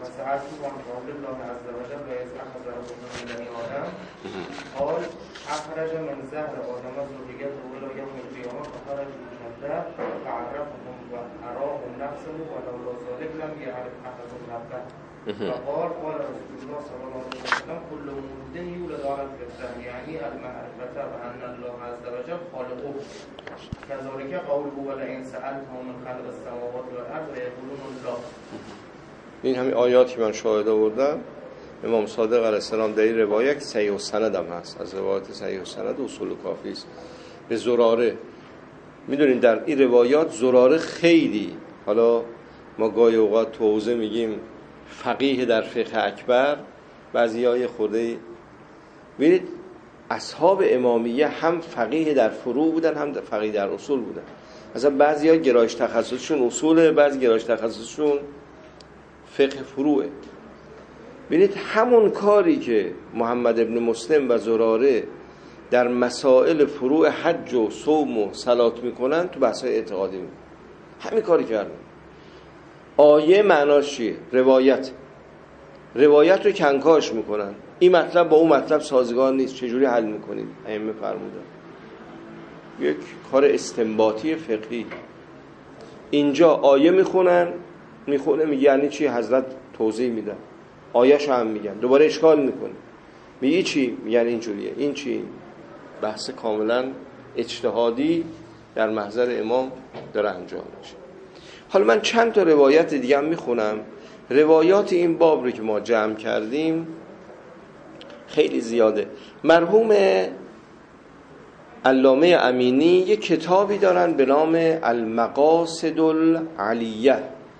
D: قال اخرج من زهر آدم ذریته ولا يوم القيامه فخرج الجنه فعرفهم واراهم نفسه ولولا ذلك لم يعرف احد ربه. فقال قال رسول الله صلى الله عليه وسلم كل مولود يولد على الفطره يعني المعرفه بان الله عز وجل خالقه كذلك قوله ولئن سالتهم من خلق السماوات والارض ليقولون الله.
A: این همین آیاتی که من شاهد آوردم امام صادق علیه السلام در این روایت صحیح السند هم هست، از روایت صحیح السند اصول کافی است. به زراره، میدونین در این روایات زراره خیلی، حالا ما گاهی اوقات تو حوزه میگیم فقیه در فقه اکبر، بعضیای خورده ببینید اصحاب امامیه هم فقیه در فروع بودن هم فقیه در اصول بودن. مثلا بعضیا گرایش تخصصشون اصوله، بعضی گرایش تخصصشون فقه فروعه. ببینید همون کاری که محمد ابن مسلم و زراره در مسائل فروع حج و صوم و صلات میکنن تو بحث‌های اعتقادی میکنن، همین کاری کردن. آیه معناش چیه؟ روایت. روایت رو کنکاش میکنن، این مطلب با اون مطلب سازگار نیست، چجوری حل میکنید؟ ائمه فرمودن یک کار استنباطی فقهی. اینجا آیه میخونن، میخونه میگه یعنی چی؟ حضرت توضیح میدن، آیه‌ش هم میگن، دوباره اشکال میکنه، میگه چی؟ یعنی اینجوریه. این چی؟ بحث کاملا اجتهادی در محضر امام داره انجام میشه. حالا من چند تا روایت دیگه هم میخونم. روایات این باب رو که ما جمع کردیم خیلی زیاده. مرحوم علامه امینی یک کتابی دارن به نام المقاصد العلیه.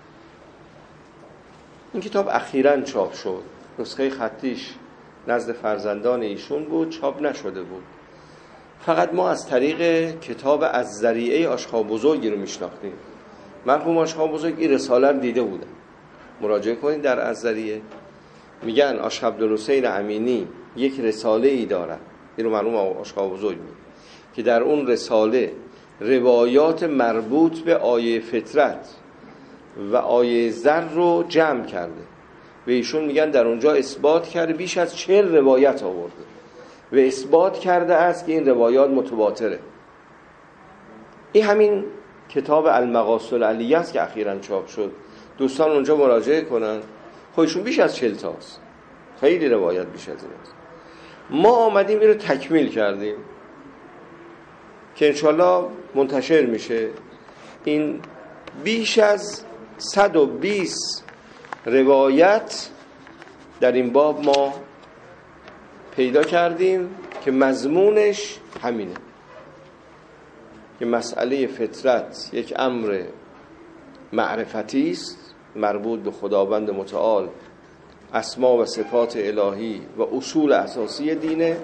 A: این کتاب اخیراً چاپ شد، نسخه خطیش نزد فرزندان ایشون بود، چاپ نشده بود. فقط ما از طریق کتاب از ذریعه آشقا بزرگی رو میشناختیم. مرحوم آشقا بزرگ این رساله رو دیده بودن، مراجعه کنید در از ذریعه. میگن آشق عبدالحسین امینی یک رساله ای دارن، این رو مرحوم آشقا بزرگ میگه، که در اون رساله روایات مربوط به آیه فطرت و آیه ذر رو جمع کرده و ایشون میگن در اونجا اثبات کرده، بیش از چهل روایت آورده و اثبات کرده است که این روایات متواتره. این همین کتاب المقاصد العلیه است که اخیراً چاپ شد. دوستان اونجا مراجعه کنن، خودشون بیش از چهل تاست، خیلی روایت بیش از این است. ما آمدیم این رو تکمیل کردیم که انشالله منتشر میشه. این بیش از صد و بیست روایت در این باب ما پیدا کردیم که مضمونش همینه که مسئله فطرت یک امر معرفتی است مربوط به خداوند متعال، اسما و صفات الهی و اصول اساسی دینه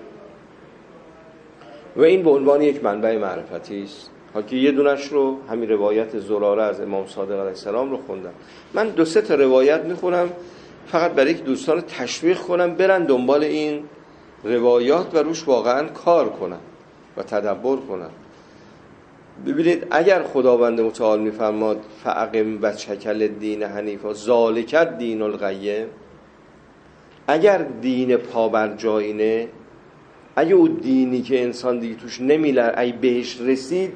A: و این به عنوان یک منبع معرفتی است. که یه دونش رو همین روایت زراره از امام صادق علیه السلام رو خوندم. من دو سه تا روایت میخونم فقط برای که دوستان تشویق کنم برن دنبال این روایات و روش واقعا کار کنن و تدبر کنن. ببینید اگر خداوند متعال میفرماد فاقم وجهک للدین حنیفا ذالک الدین القیم، اگر دین پابرجاینه، اگه اون دینی که انسان دیگه توش نمیلر ای بهش رسید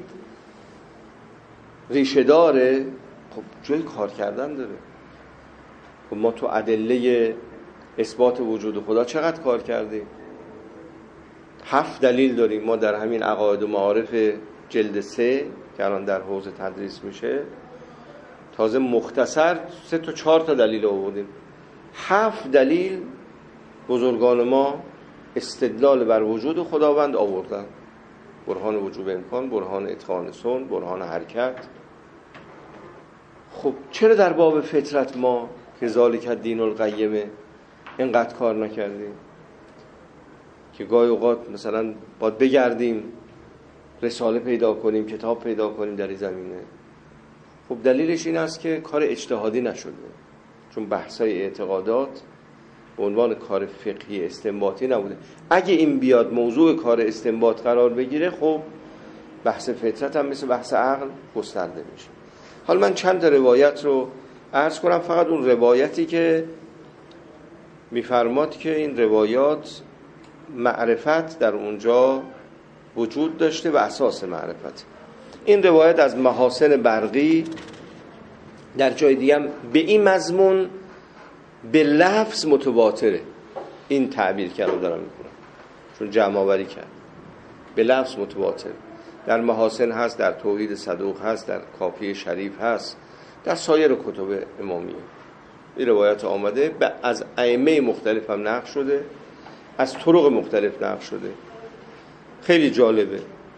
A: ریشه داره، خب جای کار کردن داره. خب ما تو ادله اثبات وجود خدا چقدر کار کردیم؟ هفت دلیل داریم ما در همین عقاید و معارف جلد سه که الان در حوزه تدریس میشه. تازه مختصر سه تا چهار تا دلیل آوردیم. هفت دلیل بزرگان ما استدلال بر وجود خداوند آوردن: برهان وجوب امکان، برهان اتقان سن، برهان حرکت. خب چرا در باب فطرت ما که ذالک الدین القیمه اینقدر کار نکردیم؟ که گاهی اوقات مثلا باید بگردیم رساله پیدا کنیم، کتاب پیدا کنیم در این زمینه. خب دلیلش این است که کار اجتهادی نشده، چون بحثای اعتقادات به عنوان کار فقهی استنباطی نبوده. اگه این بیاد موضوع کار استنباط قرار بگیره، خب بحث فطرت هم مثل بحث عقل گسترده میشه. حالا من چند تا روایت رو عرض کنم، فقط اون روایتی که میفرماد که این روایات معرفت در اونجا وجود داشته و اساس معرفت. این روایت از محاسن برقی در جای دیگه هم به این مضمون به لفظ متواتره، این تعبیر کردم دارم میکنم چون جمع آوری کرد. به لفظ متواتر در محاسن هست، در توحید صدوق هست، در کافی شریف هست، در سایر کتب امامیه این روایت آمده. از ائمه مختلف هم نقل شده، از طرق مختلف نقل شده. خیلی جالبه.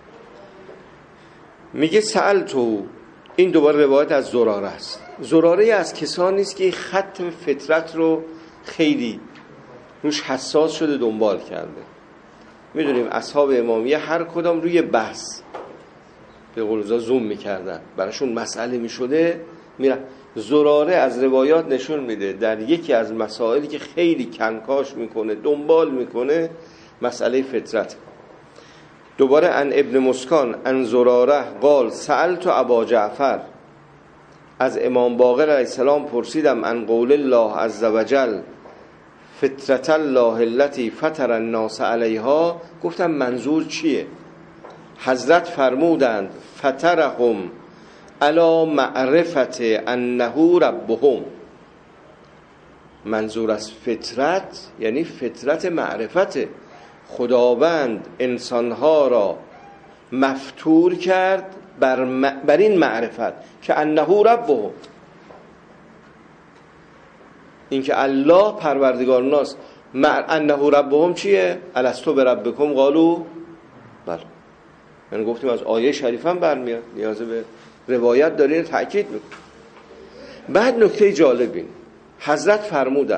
A: میگه سألتو، این دوباره روایت از زراره است. زراره از کسانی است که خط فطرت رو خیلی روش حساس شده دنبال کرده. میدونیم اصحاب امامیه هر کدام روی بحث به قول روزا زوم میکردن، براشون مسئله میشده میرن. زراره از روایات نشون میده در یکی از مسائلی که خیلی کنکاش میکنه دنبال میکنه مسئله فطرت. دوباره ان ابن مسکان ان زراره قال سألت ابا جعفر، از امام باقر علیه السلام پرسیدم ان قول الله عز وجل فطرت الله التي فطر الناس علیها، گفتم منظور چیه؟ حضرت فرمودند فطرهم علی معرفت انه ربهم. منظور از فطرت یعنی فطرت معرفت. خداوند انسانها را مفطور کرد بر, م... بر این معرفت که انه ربهم، این که الله پروردگار ناست. مع... انه ربهم چیه؟ الستو بربکم قالوا بله. یعنی گفتیم از آیه شریفه هم برمیاد، نیاز به روایت داره تأکید میکنه. بعد نکته جالبین، حضرت فرمودند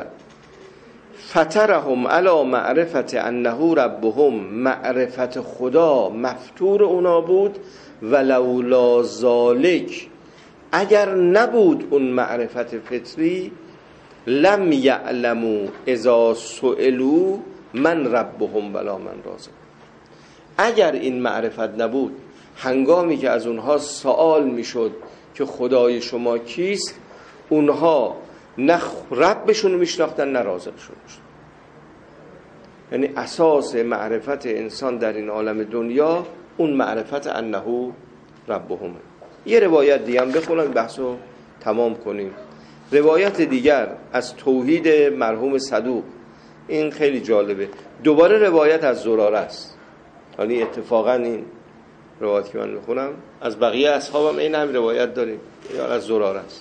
A: فطرهم علی معرفت انه ربهم، معرفت خدا مفطور اونا بود. ولولا ذالک، اگر نبود اون معرفت فطری، لم یعلموا اذا سئلوا من ربهم ولا من رازق. اگر این معرفت نبود، هنگامی که از اونها سوال میشد که خدای شما کیست، اونها نه ربشون رو میشناختن نه رازقشون میشناختن. یعنی اساس معرفت انسان در این عالم دنیا اون معرفت انه ربهم. یه روایت دیگه هم بخونم بحثو تمام کنیم. روایت دیگر از توحید مرحوم صدوق، این خیلی جالبه. دوباره روایت از زراره است. یعنی اتفاقا این روایت که من میخونم از بقیه اصحابم این هم روایت داریم، یا از زراره است.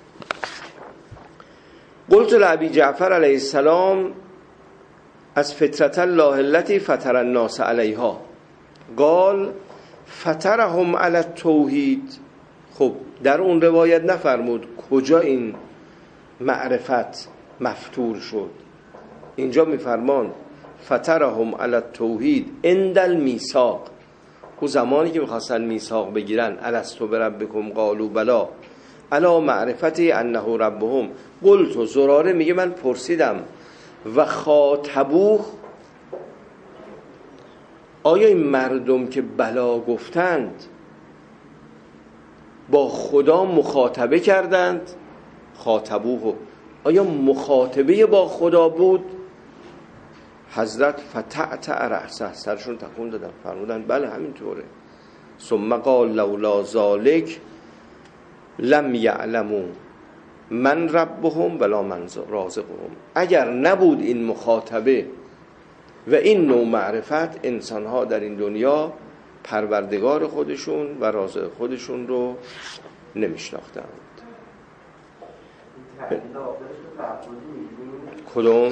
A: قلت لابی جعفر علیه السلام از فطرت الله التي فطر الناس علیها قال فطرهم علی التوحید. خب در اون روایت نفرمود کجا این معرفت مفطور شد. اینجا میفرمان فطرهم علی التوحید عند المیثاق، او زمانی که میخواستن میثاق بگیرن الستو بربکم قالوا بلا علی معرفتی انه ربهم. قلت، زراره میگه من پرسیدم و خاطبوه، آیا این مردم که بلا گفتند با خدا مخاطبه کردند؟ خاطبوه، آیا مخاطبه با خدا بود؟ حضرت فتعتع رأسه، سرشون تکون دادن، فرمودن بله همینطوره. ثم قال لولا ذالک لم یعلموا من ربهم ولا من رازقهم. اگر نبود این مخاطبه و این نوع معرفت، انسانها در این دنیا پروردگار خودشون و رازق خودشون رو نمیشناختند. کدوم؟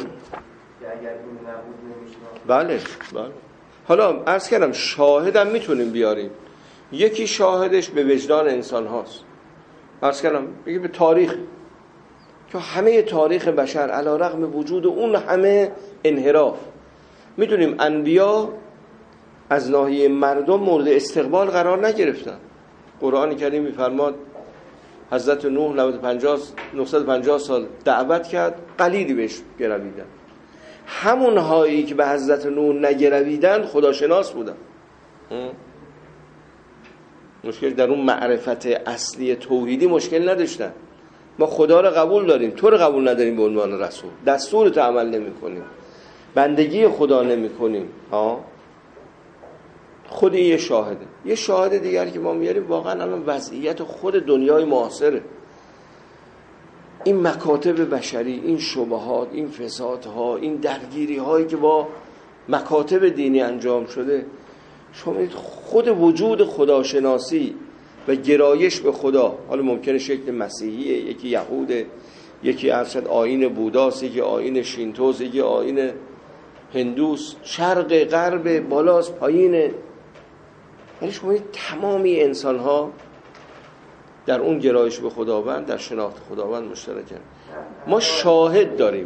A: بله بله. حالا عرض کردم شاهدم میتونیم بیاریم. یکی شاهدش به وجدان انسان هاست. عرض کردم بگه به تاریخ، که همه تاریخ بشر علی رغم وجود اون همه انحراف، میدونیم انبیا از ناحیه مردم مورد استقبال قرار نگرفتن. قرآن کریم میفرماد حضرت نوح نهصد و پنجاه سال دعوت کرد، قلیلی بهش گرویدن. همون هایی که به حضرت نوح نگرویدن خداشناس بودن. مشکل در اون معرفت اصلی توحیدی مشکل نداشتن. ما خدا رو قبول داریم، تو رو قبول نداریم به عنوان رسول، دستورت عمل نمی کنیم، بندگی خدا نمی کنیم. ها خود یه شاهده. یه شاهد دیگر که ما میاریم واقعا الان وضعیت خود دنیای معاصره. این مکاتب بشری، این شبهات، این فسادها، این درگیری هایی که با مکاتب دینی انجام شده، شما خود وجود خداشناسی و گرایش به خدا، حالا ممکنه شکل مسیحیه، یکی یهوده، یکی ارشد آیین بوداست، یکی آیین شینتوز، یکی آیین هندوس، شرق غرب، بالاست پایینه. یعنی شما تمامی انسان ها در اون گرایش به خداوند، در شناخت خداوند مشترکن. ما شاهد داریم.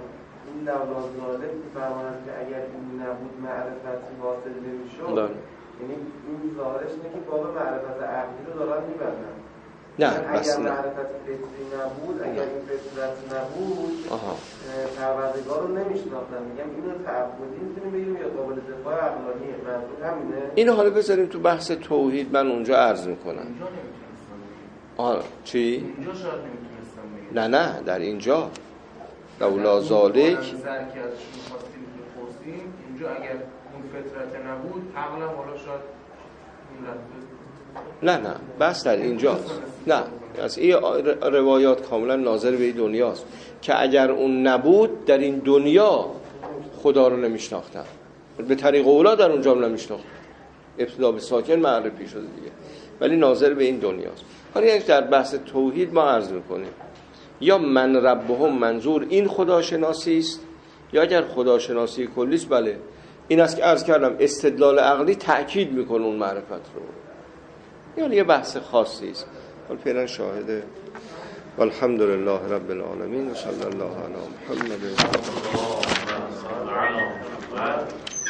D: این لولا ظالم که فرمانند که اگر این نبود معرفتی واصل نمیشد، یعنی این ظاهرش اینه که باب معرفت عقلی رو دارن میبندن.
A: نه
D: اگر معرفت فطری نبود، اگر این فطرت نبود پروردگار رو نمیشناختن. میگم اینو تعبدی میتونیم بگیم یا قابل دفاع عقلانیه. منظور همینه.
A: اینو حالا بذاریم تو بحث توحید، من اونجا عرض میکنم.
E: اینجا نمیتونستم بگیم.
A: آه چی؟
E: اینجا شاید نمیتونستم بگیم.
A: نه نه در اینجا لولا ذالک
E: زرکی ازشون خواستیم بپرسیم اینجا اگر اون فطرت نبود عقلم حالا شاید این رفته.
A: نه نه بس در اینجاست. نه از این روایات کاملا ناظر به این دنیاست که اگر اون نبود در این دنیا خدا رو نمیشناختن، به طریق اولا در اونجا هم نمیشناختن، ابتدا به ساکن معرفی شده دیگه، ولی ناظر به این دنیاست. حالا یک در بحث توحید ما عرض میکنیم یا من ربهم منظور این خداشناسی است، یا اگر خداشناسی کلی است بله این است که عرض کردم استدلال عقلی تأکید میکنه اون معرفت رو، یعنی یه بحث خاصی است. حالا فعلا شاهده والحمدلله رب العالمین و صلی الله علی محمد.